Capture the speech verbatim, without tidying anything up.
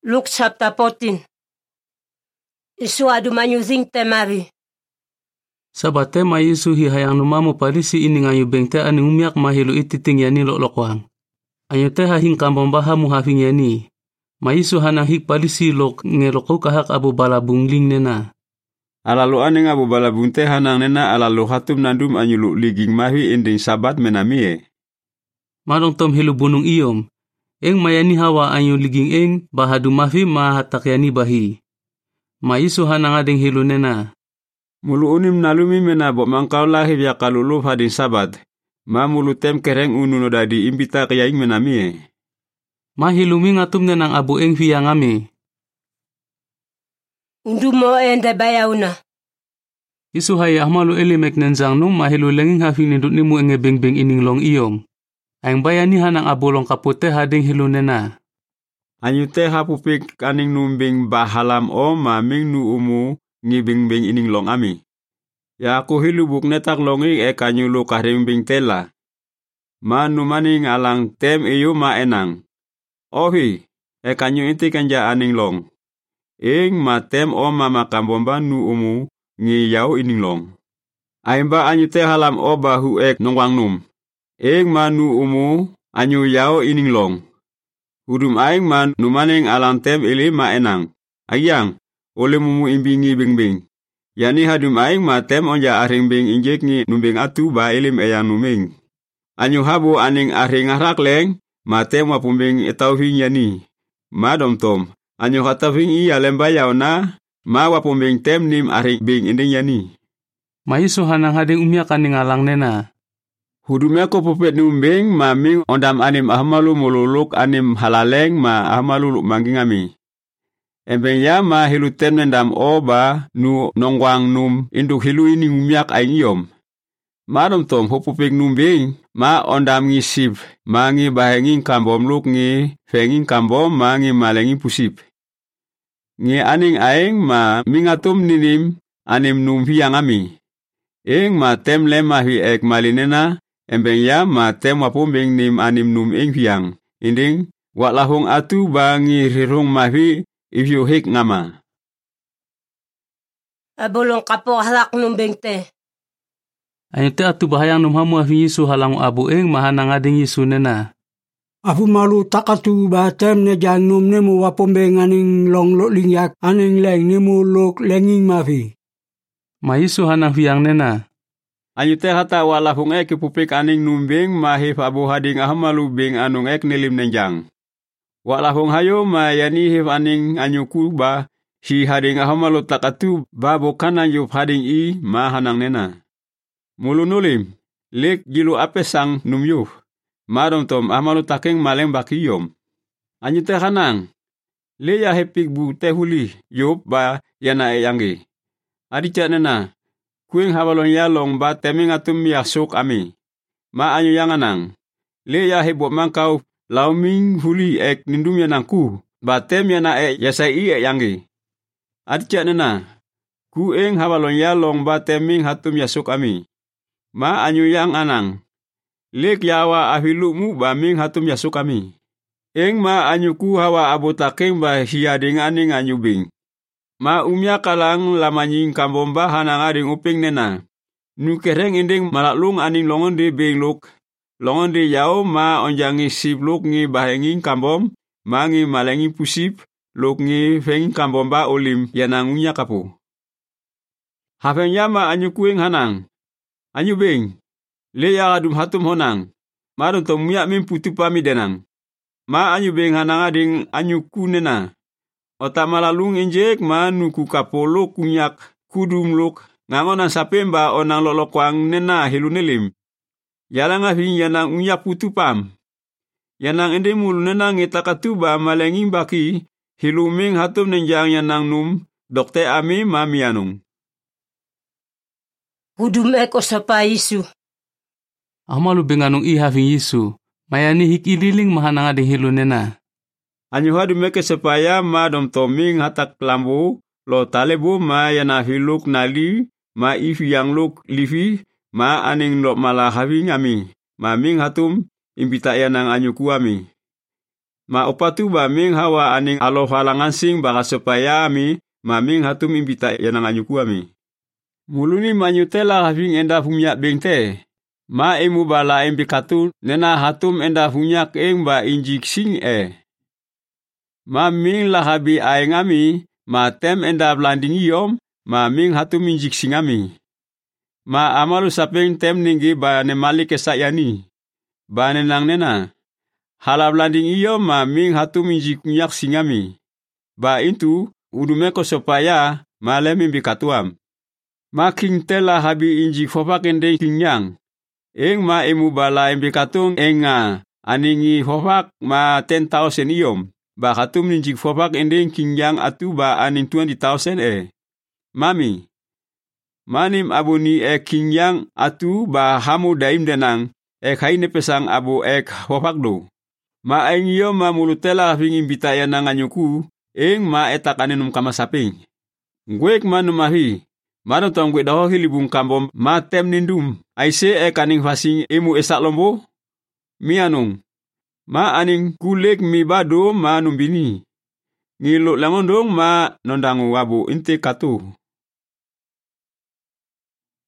Luke chapter fourteen. Isu adu manyuzing temari. Sabate ma Yesu hi hayang numamo parisi ini ngayu bengte ani umiak mahilu ititing yani lok-lokwang. Ayo te hahing kambong baha muhafing yani. Ma Yesu hanang hik parisi lok ngeloko kahak abu balabung ling nena. Alalu aning abu balabung te hanang nena alalu hatum nandum anyulu liging mahi inding sabat menamie. Marong tom hilu bunung iyom. Eng mayani hawa anyo liging eng bahadu mafi mahatak yani bahi. Ma Yesu hanang ading hilu nena. Mulu unim nalumi mena bok mangkau lahi via kalulu hading sabat. Ma mulu tem kereng ununo dadi imbita kayaing menamie. Ma hilumi ngatum nenang abu eng via ngami. Undu mo ende bayauna. Yesu hai ahmalu elimek nenzang num mahilu lenging hafing nindut nimu enge beng-beng ining long iyom. Ang bayani hanang abulong kapute hading hilu nena. Anyu te hapupik kaning numbing bahalam o maming nu umu ngibing-bing ining long ami. Ya aku hilu buk netak longi e kanyulu kahrimbing tela. Ma numaning alang tem iyo ma enang. Ohi, e kanyu inti kanja aning long. Ing ma tem o mama kambomba nu umu ngi yau ining long. Aimba anyu te halam o bahu ek nongwang num. Ing ma nu umu anyu yau ining long. Hudum aing man numaning alang tem ili ma enang. Ayang, ole mumu imbingi bing-bing. Yani hadum aing ma tem onja aring bing injek ngi numbing atu ba ilim eyang numing. Anyu habu aning aring arak leng, ma tem wapumbing etauhing yani. Ma dom tom, anyu hataving iya lemba yau na, ma wapumbing tem nim aring bing inding yani. Ma Yesu hanang hading umiak aning alang nena. Hudumnya ko pupet numbing maming ondam anim ahmalu mululuk anim halaleng ma ahmalu luk mangging ami. Embeng ya ma hilu tem nendam oba nu nongwang num induk hilu ini umiak aing yom. Ma dom tom hupupik numbing ma ondam ngisip ma ngi bahenging kambom luk ngi fenging kambom ma ngi malengi pusip. Ngi aning aing ma mingatum ninim anim num hiang ami. Ing ma tem lemah hi ek malinena. Embeng ya ma tem wapumbing nim anim num ing hiang. Inding, wak lahung atu bangi rirung mahi ifyu hik ngama. Abulong kapo halak num bengte. Ayo te atu bahayang num hamu afi Yesu halang abu eng mahanang ading Yesu nena. Afu malu takatu ba tem ne jang num nemu wapumbing aning long lo lingyak aning leng nemu lok lenging mafi. Ma Yesu hanang hiang nena. Anyu te hata walahung ek pupik aning numbing mahif abu hading ahmalu bing anung ek nilim nenjang. Walahung hayo ma yani hif aning anyu kuba si hading ahmalu takatu babo kanan yup hading i ma hanang nena. Mulu nulim, lik gilu ape sang num yuh. Madom tom ahmalu taking maleng bakiyom. Anyu te hanang, le ya hepik bu te huli yup ba yana e yangi. Adicha nena. Kuing habalon yalong ba teming atum yasuk ami. Ma anyo yang anang. Le ya hebo mangkau lauming huli ek nindum yanangku. Ba tem yana e yasai i e yangi. Adja nena. Kuing habalon yalong ba teming hatum yasuk ami. Ma anyo yang anang. Lek yawa ahilukmu ba ming hatum yasuk ami. Eng ma anyo ku hawa abotaking ba hiyading aning anyo bing. Ma umya kalang lamanying kambomba hanang ading uping nena. Nu kereng inding malaklung aning longon di bengluk. Longon di yao ma onjangi sip luk ngi bahenging kambom. Ma ngi malengi pusip luk ngi fenging kambomba olim yanang umya kapu. Hafeng yama anyu kuing hanang. Anyu beng. Le ya adum hatum honang. Ma dong tom umya min putu pami denang. Ma anyu beng hanang ading anyu ku nena. Otak malalung injek ma nuku kapolo kunyak kudum luk ngangonan sapemba onang lolokwang nena hilu nilim. Yalang afing yanang unyak putu pam. Yanang ende mulu nena ngitakatuba malenging baki hilu ming hatum nenjang yanang num dokte ami mamianung. Hudum eko sapa Yesu. Ahmalu benganung i hafing Yesu. Mayani hik ililing mahanang ading hilu nena. Anyu hadu meke supaya ma dom toming hatak lambu lo talebu ma yana hiluk nali ma ifi yang luk lifi ma aning lo malah hawi ngami ma ming hatum imbita yanang anyu kuami. Ma opatu ba ming hawa aning alo halangan sing baka supaya ami ma ming hatum imbita yanang anyuku ami. Muluni manyutela having enda humyak bengte. Ma emu bala embikatu nena hatum enda humyak eng ba injik sing e. Ma ming lahabi aeng ami ma tem enda blanding iyom ma ming hatum injik sing ami. Ma amalu sapeng tem ninggi ba ne malik esayani. Ba nenang nena. Halab landing iyo ma ming hatu minjik minyak singami. Ba intu udumeko supaya malem imbi katuam. Ma king tela habi injik fopak endeng kingyang. Eng ma emu bala imbi katung enga aningi fopak ma ten thousand iyom. Ba hatum minjik fopak endeng kingyang atu ba aning twenty thousand e. Mami. Manim abuni ek kingyang atu ba hamu daim denang ek haine pesang abu ek fopak do. Ma aing iyo ma mulutela having imbitaya na nganyuku, eng ma etakaninum kamasaping. Ngwek manumahi, manong tong gwe daho hilibung kambom ma tem nindum, aise e kaning fasing emu esak lombo? Mianong, ma aning kulek mi bado ma numbini. Ngilo lamondong ma nondangu wabu inte katu.